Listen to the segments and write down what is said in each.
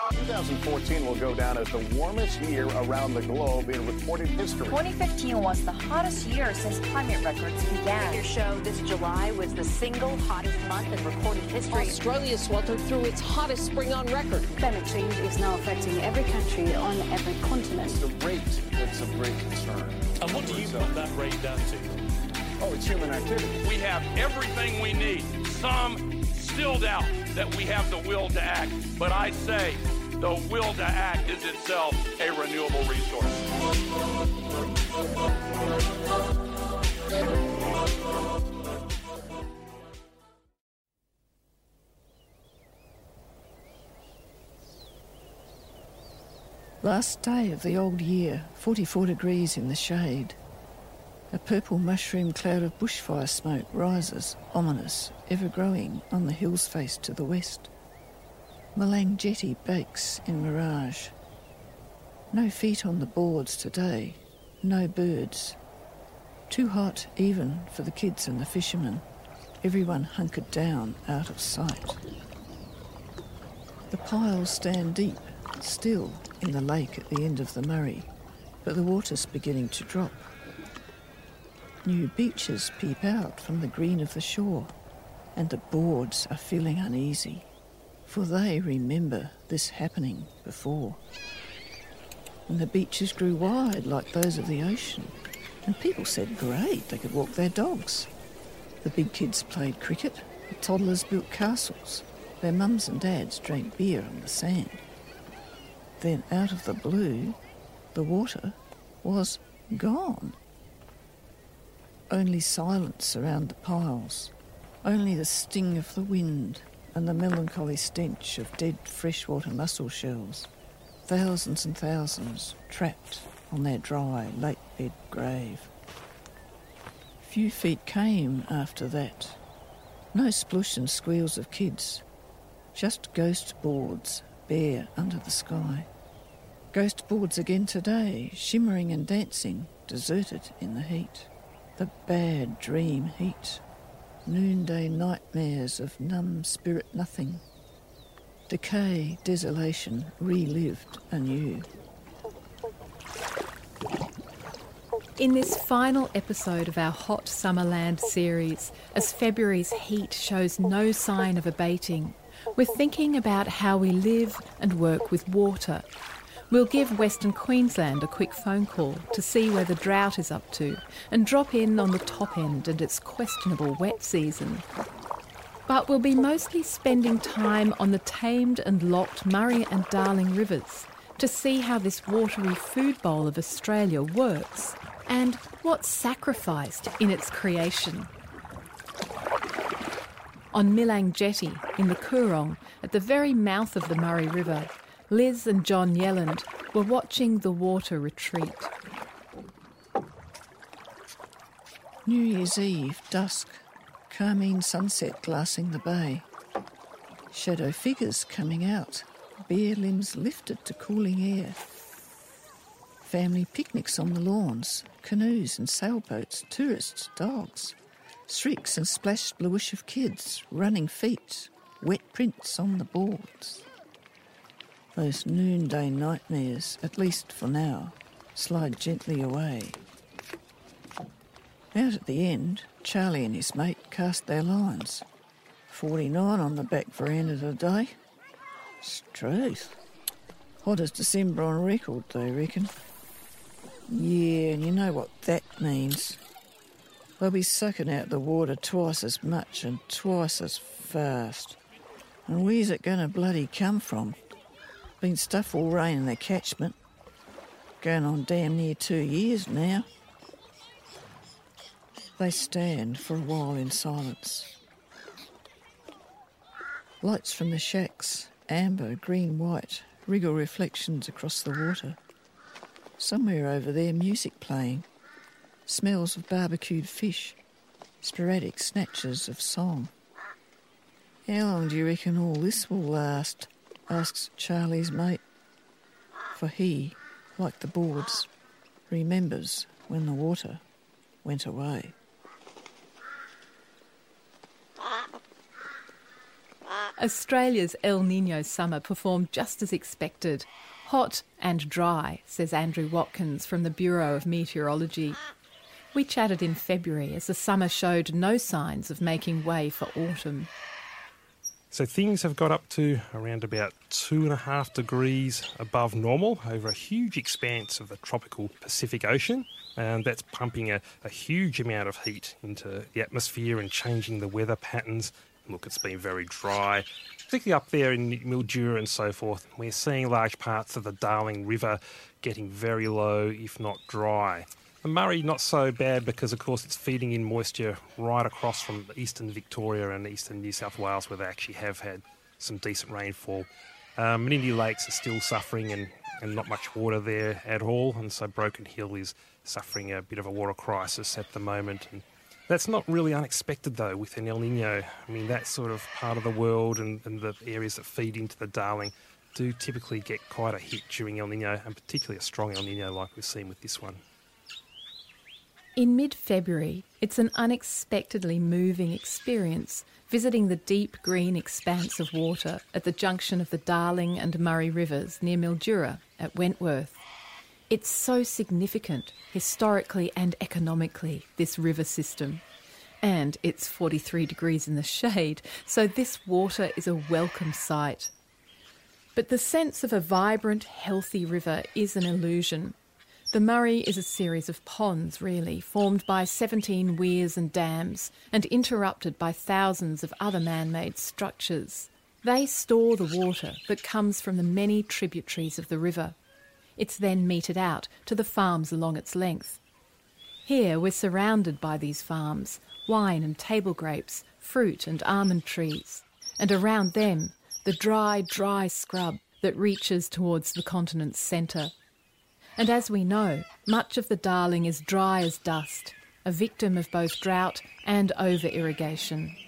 2014 will go down as the warmest year around the globe in recorded history. 2015 was the hottest year since climate records began. Your show this July was the single hottest month in recorded history. Australia sweltered through its hottest spring on record. Climate change is now affecting every country on every continent. It's the rate that's of great concern. And what do you put that rate down to? Oh, it's human activity. We have everything we need. Some still doubt that we have the will to act, but I say the will to act is itself a renewable resource. Last day of the old year, 44 degrees in the shade. A purple mushroom cloud of bushfire smoke rises, ominous, ever-growing, on the hill's face to the west. Malang Jetty bakes in mirage. No feet on the boards today, no birds. Too hot even for the kids and the fishermen, everyone hunkered down out of sight. The piles stand deep, still, in the lake at the end of the Murray, but the water's beginning to drop. New beaches peep out from the green of the shore, and the boards are feeling uneasy, for they remember this happening before. And the beaches grew wide like those of the ocean, and people said great, they could walk their dogs. The big kids played cricket, the toddlers built castles, their mums and dads drank beer on the sand. Then out of the blue, the water was gone. Only silence around the piles, only the sting of the wind and the melancholy stench of dead freshwater mussel shells, thousands and thousands trapped on their dry lake bed grave. Few feet came after that, no splush and squeals of kids, just ghost boards bare under the sky. Ghost boards again today, shimmering and dancing, deserted in the heat. The bad dream heat, noonday nightmares of numb spirit nothing. Decay, desolation, relived anew. In this final episode of our Hot Summerland series, as February's heat shows no sign of abating, we're thinking about how we live and work with water. We'll give Western Queensland a quick phone call to see where the drought is up to and drop in on the top end and its questionable wet season. But we'll be mostly spending time on the tamed and locked Murray and Darling rivers to see how this watery food bowl of Australia works and what's sacrificed in its creation. On Malang Jetty in the Coorong, at the very mouth of the Murray River, Liz and John Yelland were watching the water retreat. New Year's Eve, dusk, carmine sunset glassing the bay. Shadow figures coming out, bare limbs lifted to cooling air. Family picnics on the lawns, canoes and sailboats, tourists, dogs. Shrieks and splashed bluish of kids, running feet, wet prints on the boards. Those noonday nightmares, at least for now, slide gently away. Out at the end, Charlie and his mate cast their lines. 49 on the back veranda today. Struth. Hottest December on record, they reckon. Yeah, and you know what that means. They'll be sucking out the water twice as much and twice as fast. And where's it going to bloody come from? Been stuff all rain in their catchment. Going on damn near 2 years now. They stand for a while in silence. Lights from the shacks, amber, green, white, wriggle reflections across the water. Somewhere over there, music playing. Smells of barbecued fish. Sporadic snatches of song. How long do you reckon all this will last? Asks Charlie's mate. For he, like the boards, remembers when the water went away. Australia's El Niño summer performed just as expected. Hot and dry, says Andrew Watkins from the Bureau of Meteorology. We chatted in February as the summer showed no signs of making way for autumn. So things have got up to around about 2.5 degrees above normal over a huge expanse of the tropical Pacific Ocean. And that's pumping a huge amount of heat into the atmosphere and changing the weather patterns. Look, it's been very dry, particularly up there in Mildura and so forth. We're seeing large parts of the Darling River getting very low, if not dry. The Murray, not so bad because, of course, it's feeding in moisture right across from eastern Victoria and eastern New South Wales, where they actually have had some decent rainfall. Menindee Lakes are still suffering and not much water there at all, and so Broken Hill is suffering a bit of a water crisis at the moment. And that's not really unexpected, though, with an El Niño. I mean, that sort of part of the world and the areas that feed into the Darling do typically get quite a hit during El Niño, and particularly a strong El Niño like we've seen with this one. In mid-February, it's an unexpectedly moving experience visiting the deep green expanse of water at the junction of the Darling and Murray Rivers near Mildura at Wentworth. It's so significant, historically and economically, this river system. And it's 43 degrees in the shade, so this water is a welcome sight. But the sense of a vibrant, healthy river is an illusion. The Murray is a series of ponds, really, formed by 17 weirs and dams and interrupted by thousands of other man-made structures. They store the water that comes from the many tributaries of the river. It's then meted out to the farms along its length. Here we're surrounded by these farms, wine and table grapes, fruit and almond trees, and around them the dry scrub that reaches towards the continent's centre. And as we know, much of the Darling is dry as dust, a victim of both drought and over-irrigation.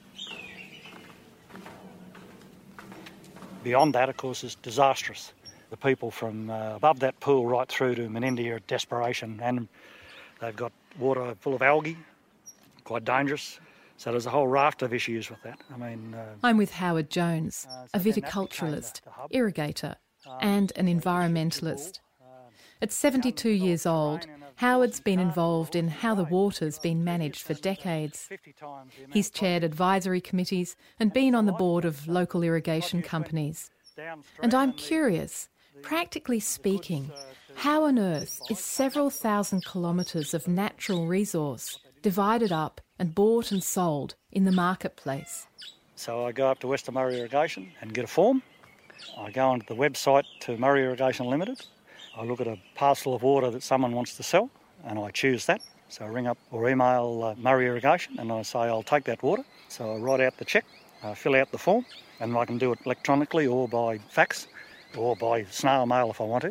Beyond that, of course, is disastrous. The people from above that pool right through to Menindee are at desperation, and they've got water full of algae, quite dangerous. So there's a whole raft of issues with that. I'm with Howard Jones, a viticulturalist, irrigator, and an environmentalist. At 72 years old, Howard's been involved in how the water's been managed for decades. He's chaired advisory committees and been on the board of local irrigation companies. And I'm curious, practically speaking, how on earth is several thousand kilometres of natural resource divided up and bought and sold in the marketplace? So I go up to Western Murray Irrigation and get a form. I go onto the website to Murray Irrigation Limited. I look at a parcel of water that someone wants to sell and I choose that. So I ring up or email Murray Irrigation and I say I'll take that water. So I write out the cheque, fill out the form, and I can do it electronically or by fax or by snail mail if I want to.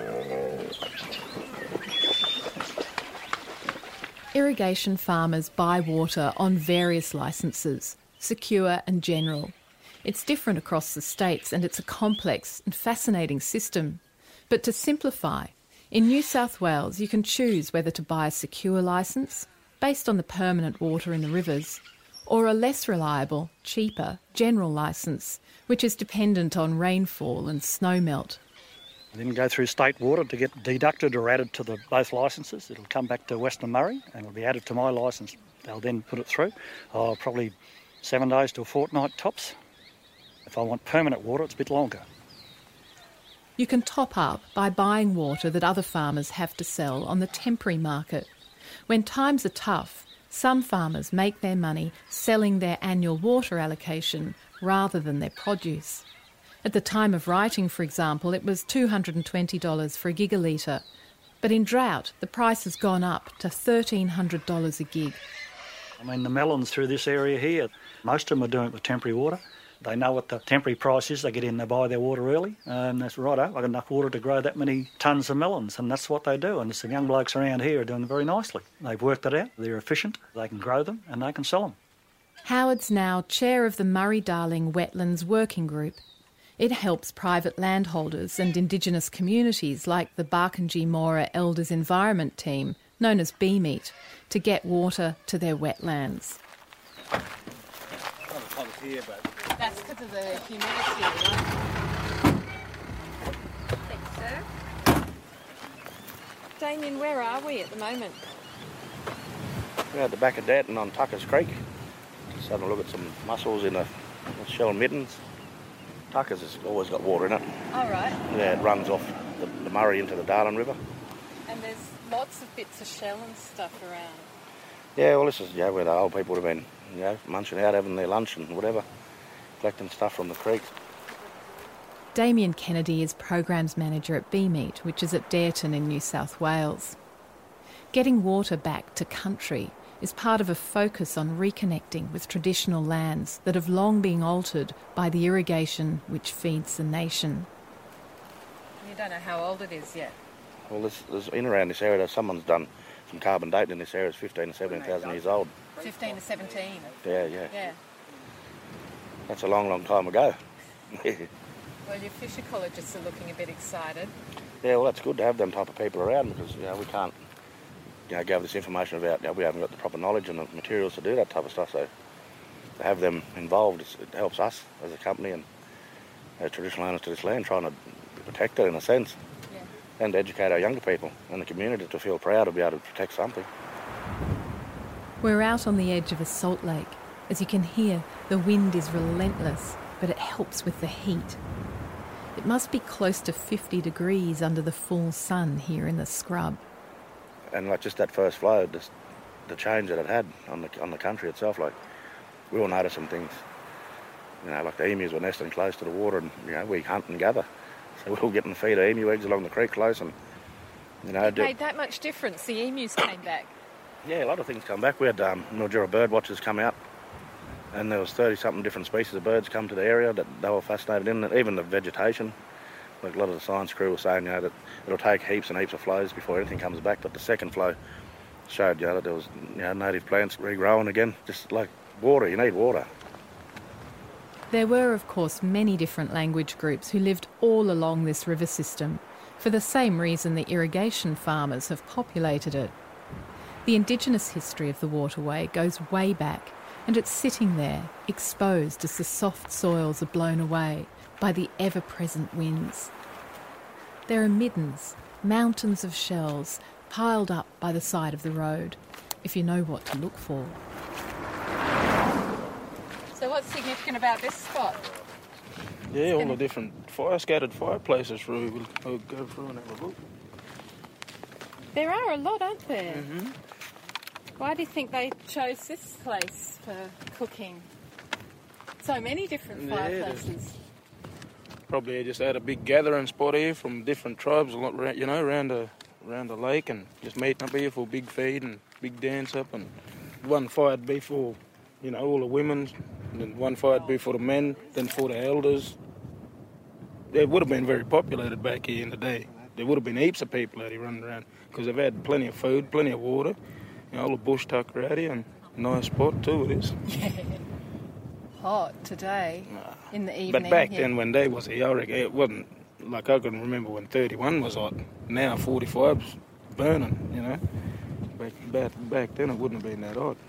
Irrigation farmers buy water on various licences, secure and general. It's different across the states and it's a complex and fascinating system. But to simplify, in New South Wales you can choose whether to buy a secure licence, based on the permanent water in the rivers, or a less reliable, cheaper, general licence, which is dependent on rainfall and snowmelt. I then go through state water to get deducted or added to both licences. It'll come back to Western Murray and it'll be added to my licence. They'll then put it through, probably 7 days to a fortnight tops. If I want permanent water, it's a bit longer. You can top up by buying water that other farmers have to sell on the temporary market. When times are tough, some farmers make their money selling their annual water allocation rather than their produce. At the time of writing, for example, it was $220 for a gigalitre. But in drought, the price has gone up to $1,300 a gig. The melons through this area here, most of them are doing it with temporary water. They know what the temporary price is. They get in, they buy their water early, and that's righto. I've got enough water to grow that many tonnes of melons, and that's what they do. And some young blokes around here are doing it very nicely. They've worked it out. They're efficient. They can grow them, and they can sell them. Howard's now chair of the Murray-Darling Wetlands Working Group. It helps private landholders and Indigenous communities like the Barkindji-Mora Elders Environment Team, known as BMET, to get water to their wetlands. That's because of the humidity, right? Thanks, sir. Damien, where are we at the moment? We're at the back of Danton on Tuckers Creek. Just having a look at some mussels in the shell middens. Tuckers has always got water in it. All right. Yeah, it runs off the Murray into the Darling River. And there's lots of bits of shell and stuff around. Yeah, well, this is where the old people would have been, munching out, having their lunch and whatever, collecting stuff from the creeks. Damien Kennedy is Programs Manager at BMeet, which is at Dareton in New South Wales. Getting water back to country is part of a focus on reconnecting with traditional lands that have long been altered by the irrigation which feeds the nation. You don't know how old it is yet? Well, there's in around this area, someone's done some carbon dating in this area. It's 15 to 17,000 years old. 15 to 17? Yeah. That's a long, long time ago. Well, your fish ecologists are looking a bit excited. Yeah, well, that's good to have them type of people around because, we can't, gather this information about, we haven't got the proper knowledge and the materials to do that type of stuff. So to have them involved, it helps us as a company and as traditional owners to this land, trying to protect it in a sense. And educate our younger people and the community to feel proud to be able to protect something. We're out on the edge of a salt lake. As you can hear, the wind is relentless, but it helps with the heat. It must be close to 50 degrees under the full sun here in the scrub. And just that first flow, the change that it had on the country itself, we were noticing things. Like the emus were nesting close to the water and, we hunt and gather. So we were getting to feed emu eggs along the creek close and, It made that much difference. The emus came back. Yeah, a lot of things come back. We had Mildura bird watchers come out and there was 30-something different species of birds come to the area that they were fascinated in. Even the vegetation, a lot of the science crew were saying, that it'll take heaps and heaps of flows before anything comes back. But the second flow showed, that there was, native plants regrowing again. Just like water, you need water. There were, of course, many different language groups who lived all along this river system, for the same reason the irrigation farmers have populated it. The Indigenous history of the waterway goes way back, and it's sitting there, exposed as the soft soils are blown away by the ever-present winds. There are middens, mountains of shells, piled up by the side of the road, if you know what to look for. So what's significant about this spot? Yeah, all the different scattered fireplaces we'll go through and have a look. There are a lot, aren't there? Mm-hmm. Why do you think they chose this place for cooking? So many different fireplaces. Probably just had a big gathering spot here from different tribes, around the lake, and just meeting up here for a big feed and big dance up. And one fire'd be for, all the women. And then one fire'd be for the men, then for the elders. It would have been very populated back here in the day. There would have been heaps of people out here running around because they've had plenty of food, plenty of water, all the bush tucker out here, and a nice spot too it is. Yeah. Hot today in the evening. But back then when they was here, I reckon it wasn't like I can remember when 31 was hot. Now 45's burning, Back then it wouldn't have been that hot.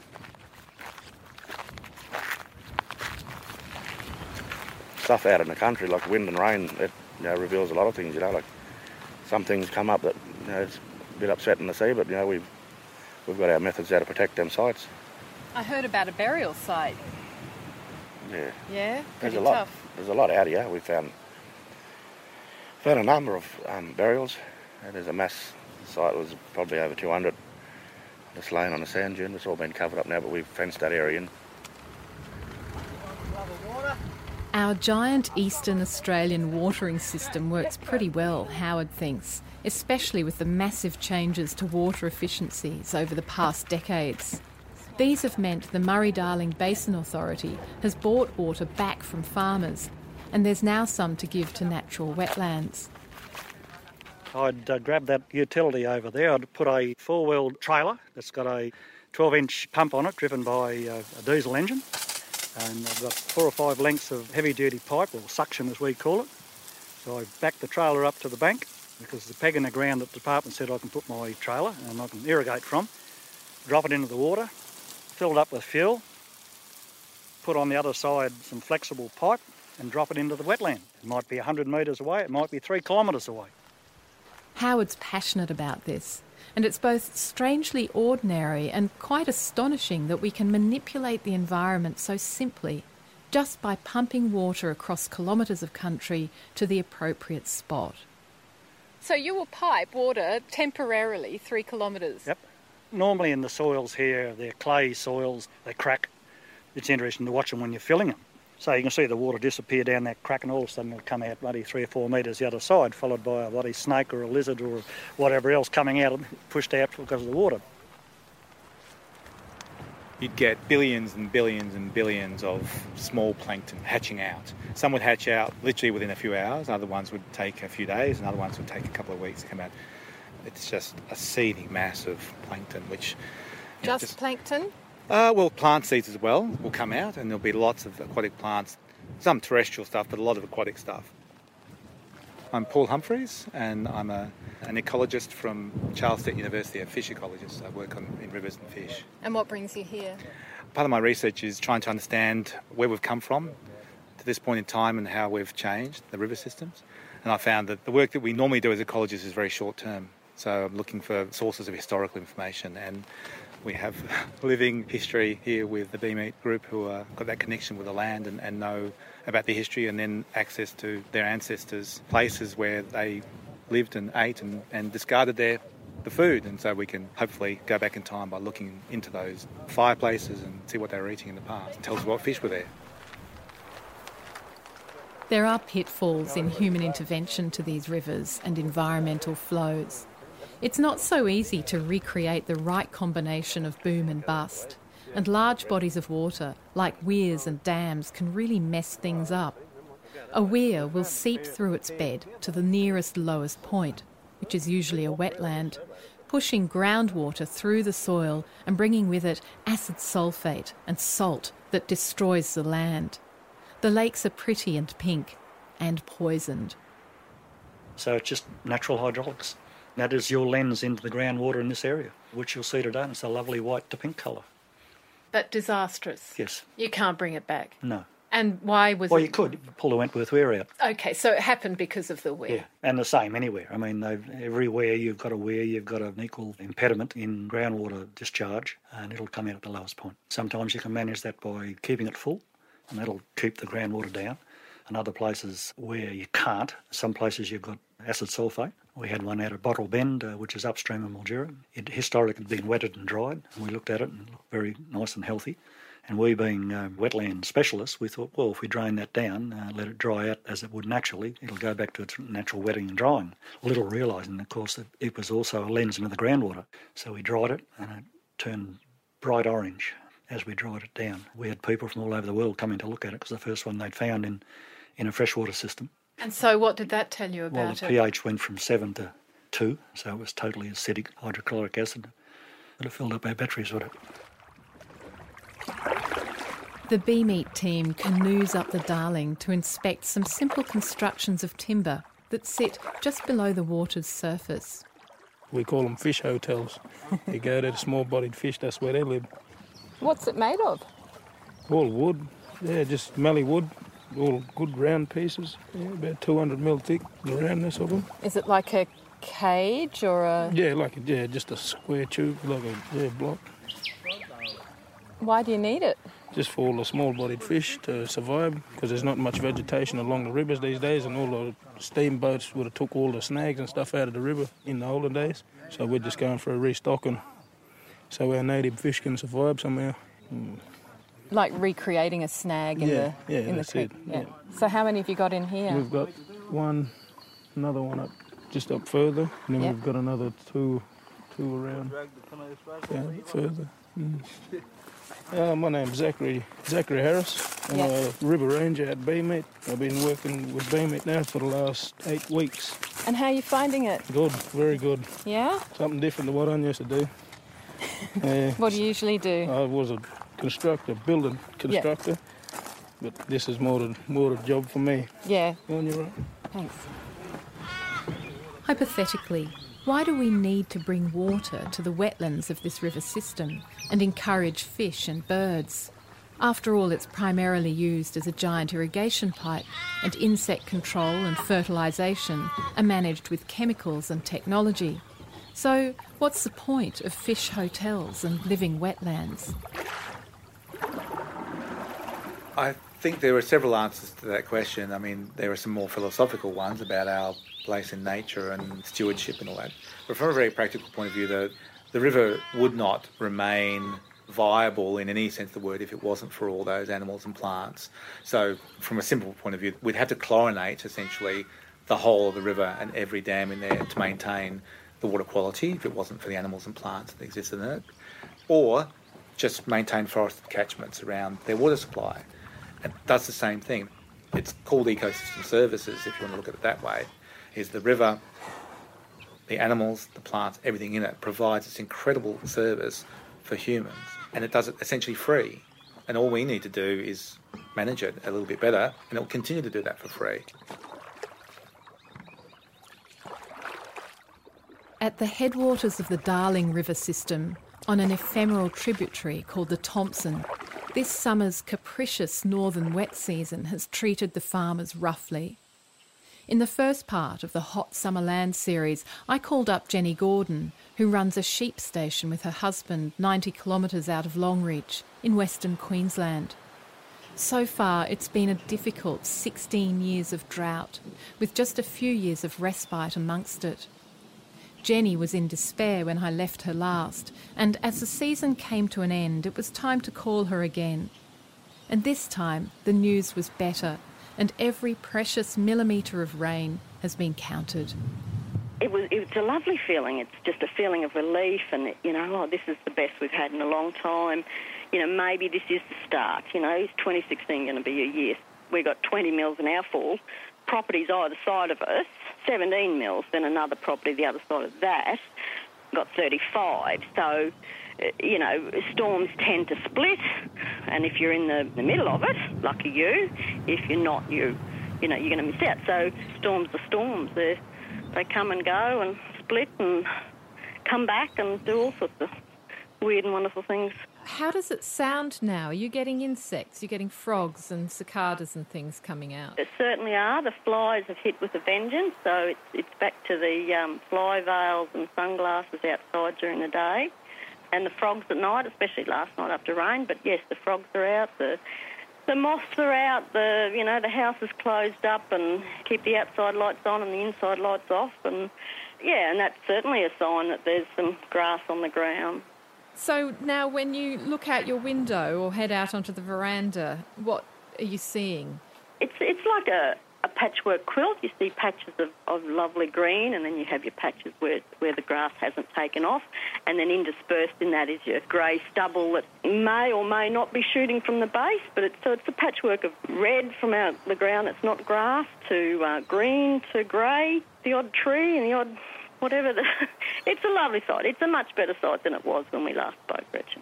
Stuff out in the country, like wind and rain, it reveals a lot of things, like some things come up that, it's a bit upsetting to see, but, we've got our methods how to protect them sites. I heard about a burial site. Yeah. Yeah? There's Pretty a lot. tough. There's a lot out here. We found a number of burials. There's a mass site that was probably over 200 just laying on a sand dune. It's all been covered up now, but we've fenced that area in. Our giant Eastern Australian watering system works pretty well, Howard thinks, especially with the massive changes to water efficiencies over the past decades. These have meant the Murray-Darling Basin Authority has bought water back from farmers, and there's now some to give to natural wetlands. I'd grab that utility over there. I'd put a four-wheeled trailer that's got a 12-inch pump on it driven by a diesel engine. And I've got 4 or 5 lengths of heavy-duty pipe, or suction as we call it. So I back the trailer up to the bank because there's a peg in the ground that the department said I can put my trailer and I can irrigate from. Drop it into the water, fill it up with fuel, put on the other side some flexible pipe and drop it into the wetland. It might be 100 metres away, it might be 3 kilometres away. Howard's passionate about this, and it's both strangely ordinary and quite astonishing that we can manipulate the environment so simply, just by pumping water across kilometres of country to the appropriate spot. So you will pipe water temporarily 3 kilometres? Yep. Normally in the soils here, they're clay soils, they crack. It's interesting to watch them when you're filling them. So you can see the water disappear down that crack and all of a sudden it'll come out bloody 3 or 4 metres the other side, followed by a bloody snake or a lizard or whatever else coming out, pushed out because of the water. You'd get billions and billions and billions of small plankton hatching out. Some would hatch out literally within a few hours, other ones would take a few days, and other ones would take a couple of weeks to come out. It's just a seething mass of plankton, which... Just plankton? Well, plant seeds as well will come out, and there'll be lots of aquatic plants, some terrestrial stuff, but a lot of aquatic stuff. I'm Paul Humphreys, and I'm an ecologist from Charles Sturt University, a fish ecologist. I work in rivers and fish. And what brings you here? Part of my research is trying to understand where we've come from to this point in time and how we've changed the river systems. And I found that the work that we normally do as ecologists is very short term. So I'm looking for sources of historical information, and we have living history here with the BMeat group who got that connection with the land and know about the history, and then access to their ancestors, places where they lived and ate and discarded the food. And so we can hopefully go back in time by looking into those fireplaces and see what they were eating in the past. It tells us what fish were there. There are pitfalls in human intervention to these rivers and environmental flows. It's not so easy to recreate the right combination of boom and bust, and large bodies of water, like weirs and dams, can really mess things up. A weir will seep through its bed to the nearest lowest point, which is usually a wetland, pushing groundwater through the soil and bringing with it acid sulphate and salt that destroys the land. The lakes are pretty and pink and poisoned. So it's just natural hydraulics. That is your lens into the groundwater in this area, which you'll see today. It's a lovely white to pink colour. But disastrous? Yes. You can't bring it back? No. And why was it... Well, you could pull the Wentworth weir out. OK, so it happened because of the weir? Yeah, and the same anywhere. I mean, everywhere you've got a weir, you've got an equal impediment in groundwater discharge, and it'll come out at the lowest point. Sometimes you can manage that by keeping it full, and that'll keep the groundwater down. And other places where you can't, some places you've got acid sulphate. We had one out at Bottle Bend, which is upstream of Mildura. It historically had been wetted and dried, and we looked at it and it looked very nice and healthy. And we, being wetland specialists, we thought, well, if we drain that down, let it dry out as it would naturally, it'll go back to its natural wetting and drying. Little realising, of course, that it was also a lens into the groundwater. So we dried it, and it turned bright orange as we dried it down. We had people from all over the world coming to look at it because the first one they'd found in a freshwater system. And so what did that tell you about it? Well, the pH went from 7 to 2, so it was totally acidic hydrochloric acid. But it filled up our batteries with it. The BMeat team canoes up the Darling to inspect some simple constructions of timber that sit just below the water's surface. We call them fish hotels. You go to the small-bodied fish, that's where they live. What's it made of? All wood. Yeah, just mallee wood. All good round pieces, about 200 mil thick, the roundness of them. Is it like a cage or a... Yeah, just a square tube, like a block. Why do you need it? Just for all the small-bodied fish to survive, because there's not much vegetation along the rivers these days, and all the steamboats would have took all the snags and stuff out of the river in the olden days. So we're just going for a restocking so our native fish can survive somehow. Like recreating a snag in the creek. Yeah. So how many have you got in here? We've got another one up just up further, and then we've got another two around further. My name's Zachary Harris. I'm a river ranger at BMeat. I've been working with BMeat now for the last 8 weeks. And how are you finding it? Good, very good. Yeah? Something different to what I used to do. What do you usually do? I was a building constructor, but this is more a job for me. Yeah. On your right. Thanks. Hypothetically, why do we need to bring water to the wetlands of this river system and encourage fish and birds? After all, it's primarily used as a giant irrigation pipe, and insect control and fertilisation are managed with chemicals and technology. So what's the point of fish hotels and living wetlands? I think there are several answers to that question. I mean, there are some more philosophical ones about our place in nature and stewardship and all that. But from a very practical point of view, the river would not remain viable in any sense of the word if it wasn't for all those animals and plants. So from a simple point of view, we'd have to chlorinate essentially the whole of the river and every dam in there to maintain the water quality if it wasn't for the animals and plants that existed in it, or just maintain forested catchments around their water supply. And that's the same thing. It's called ecosystem services, if you want to look at it that way, is the river, the animals, the plants, everything in it provides this incredible service for humans, and it does it essentially free. And all we need to do is manage it a little bit better, and it will continue to do that for free. At the headwaters of the Darling River system, on an ephemeral tributary called the Thompson, this summer's capricious northern wet season has treated the farmers roughly. In the first part of the Hot Summer Land series, I called up Jenny Gordon, who runs a sheep station with her husband 90 kilometres out of Longreach in Western Queensland. So far, it's been a difficult 16 years of drought, with just a few years of respite amongst it. Jenny was in despair when I left her last, and as the season came to an end, it was time to call her again. And this time, the news was better, and every precious millimetre of rain has been counted. It was a lovely feeling. It's just a feeling of relief and, this is the best we've had in a long time. Maybe this is the start. Is 2016 going to be a year? We got 20 mils in our fall. Properties either side of us, 17 mils, then another property the other side of that got 35. So, storms tend to split, and if you're in the middle of it, lucky you. If you're not, you're going to miss out. So storms are storms. They come and go and split and come back and do all sorts of weird and wonderful things. How does it sound now? Are you getting insects? You're getting frogs and cicadas and things coming out? There certainly are. The flies have hit with a vengeance, so it's back to the fly veils and sunglasses outside during the day. And the frogs at night, especially last night after rain. But yes, the frogs are out, the moths are out, the house is closed up and keep the outside lights on and the inside lights off. And that's certainly a sign that there's some grass on the ground. So now when you look out your window or head out onto the veranda, what are you seeing? It's like a patchwork quilt. You see patches of lovely green, and then you have your patches where the grass hasn't taken off, and then interspersed in that is your grey stubble that may or may not be shooting from the base, but it's a patchwork of red from out the ground that's not grass to green to grey, the odd tree and the odd whatever. It's a lovely sight. It's a much better sight than it was when we last spoke, Gretchen.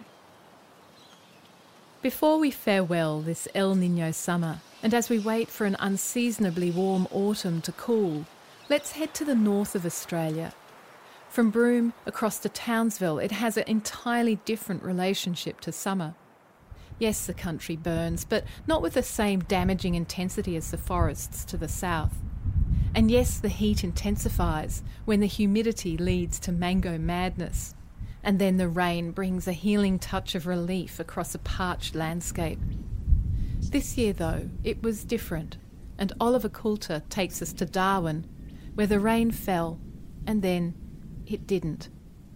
Before we farewell this El Niño summer, and as we wait for an unseasonably warm autumn to cool, let's head to the north of Australia. From Broome across to Townsville, it has an entirely different relationship to summer. Yes, the country burns, but not with the same damaging intensity as the forests to the south. And yes, the heat intensifies when the humidity leads to mango madness. And then the rain brings a healing touch of relief across a parched landscape. This year, though, it was different, and Oliver Coulter takes us to Darwin, where the rain fell, and then it didn't.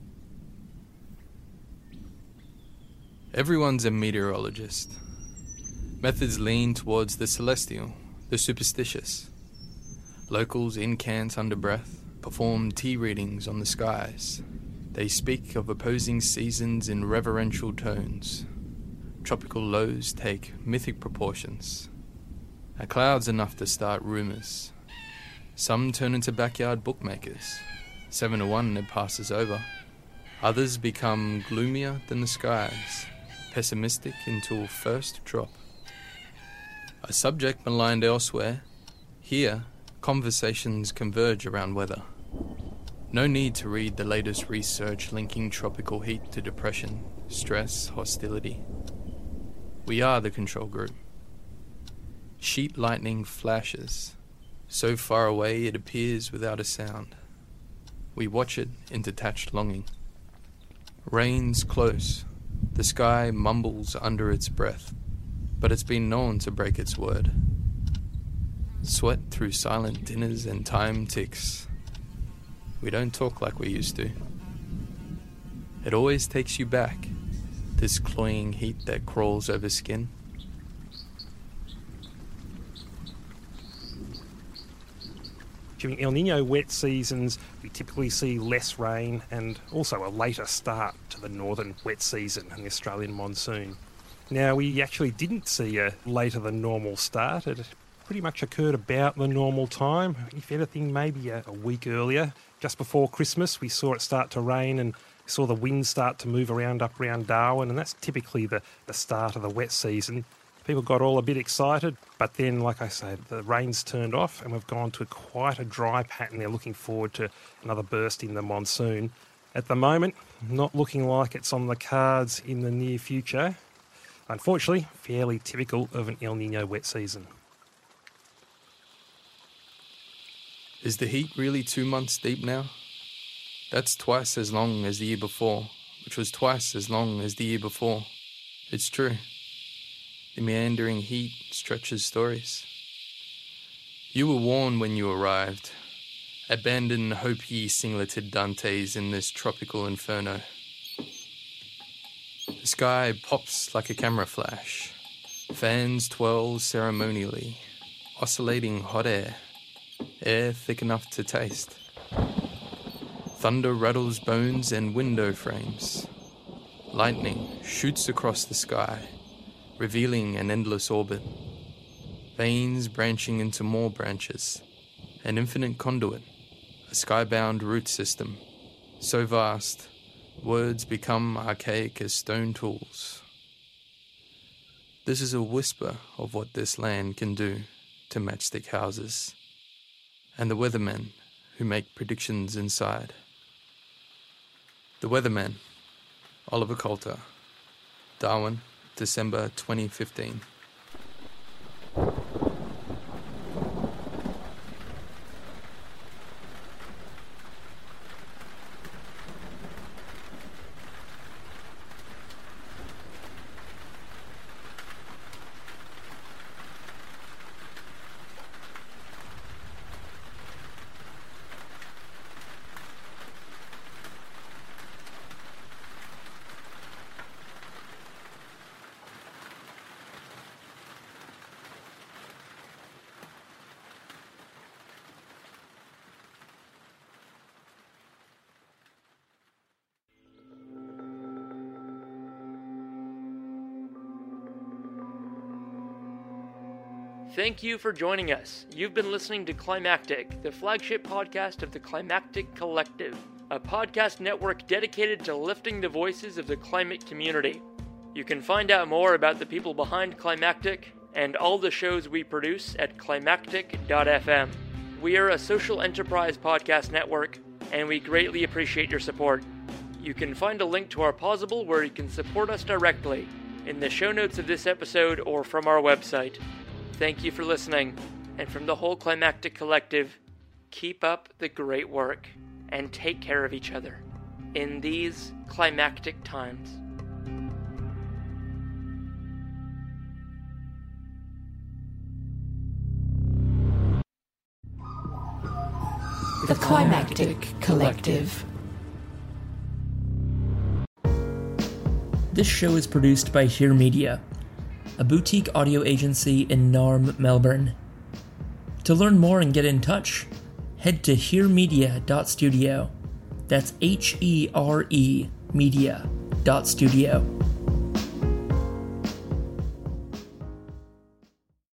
Everyone's a meteorologist. Methods lean towards the celestial, the superstitious. Locals incant under breath, perform tea readings on the skies. They speak of opposing seasons in reverential tones. Tropical lows take mythic proportions. A cloud's enough to start rumours. Some turn into backyard bookmakers. 7 to 1 it passes over. Others become gloomier than the skies, pessimistic until first drop. A subject maligned elsewhere, here conversations converge around weather. No need to read the latest research linking tropical heat to depression, stress, hostility. We are the control group. Sheet lightning flashes. So far away it appears without a sound. We watch it in detached longing. Rain's close. The sky mumbles under its breath, but it's been known to break its word. Sweat through silent dinners and time ticks. We don't talk like we used to. It always takes you back, this cloying heat that crawls over skin. During El Nino wet seasons, we typically see less rain and also a later start to the northern wet season and the Australian monsoon. Now, we actually didn't see a later than normal start. It pretty much occurred about the normal time. If anything, maybe a week earlier. Just before Christmas, we saw it start to rain and saw the winds start to move around up around Darwin, and that's typically the start of the wet season. People got all a bit excited, but then, like I say, the rain's turned off and we've gone to quite a dry pattern. They're looking forward to another burst in the monsoon. At the moment, not looking like it's on the cards in the near future. Unfortunately, fairly typical of an El Nino wet season. Is the heat really 2 months deep now? That's twice as long as the year before, which was twice as long as the year before. It's true. The meandering heat stretches stories. You were warned when you arrived. Abandon hope ye singleted Dantes in this tropical inferno. The sky pops like a camera flash. Fans twirl ceremonially, oscillating hot air thick enough to taste. Thunder rattles bones and window frames. Lightning shoots across the sky, revealing an endless orbit. Veins branching into more branches. An infinite conduit, a skybound root system. So vast, words become archaic as stone tools. This is a whisper of what this land can do to matchstick houses, and the weathermen who make predictions inside. The Weatherman, Oliver Coulter, Darwin, December 2015. Thank you for joining us. You've been listening to Climactic, the flagship podcast of the Climactic Collective, a podcast network dedicated to lifting the voices of the climate community. You can find out more about the people behind Climactic and all the shows we produce at climactic.fm. We are a social enterprise podcast network, and we greatly appreciate your support. You can find a link to our Pozible where you can support us directly in the show notes of this episode or from our website. Thank you for listening, and from the whole Climactic Collective, keep up the great work and take care of each other in these climactic times. The Climactic Collective. This show is produced by Hear Media, a boutique audio agency in Narm, Melbourne. To learn more and get in touch, head to hearmedia.studio. That's HERE media.studio.